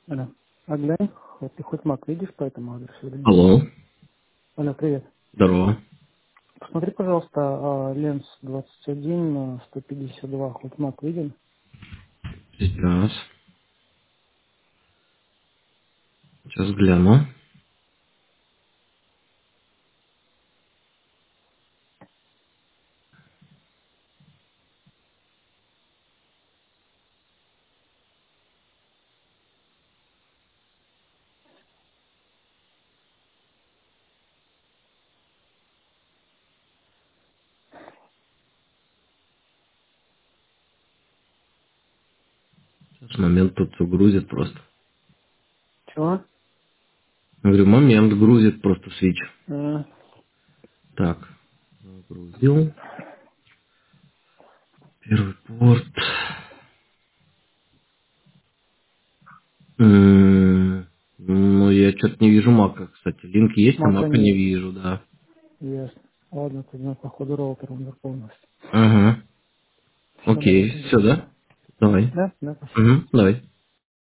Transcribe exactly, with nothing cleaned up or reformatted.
Алло. А глянь, вот ты хоть маг видишь по этому адресу или нет? Алло, Алло, привет. здорово. Посмотри, пожалуйста, а, Ленс двадцать один на сто пятьдесят два, хоть маг виден? Сейчас. Сейчас гляну. Сейчас момент тут всё грузит просто. Чего? Я говорю, момент грузит просто свич. Э, Так, грузил. Первый порт. М, Ну, я что-то не вижу мака, кстати. Линк есть, а мака мака не нет. вижу, да. Ясно. Ладно, тогда походу роутер умер полностью. Ага. Все, давай Окей, тогда все, спасибо. да? Давай. Да? Да, спасибо. Угу, давай.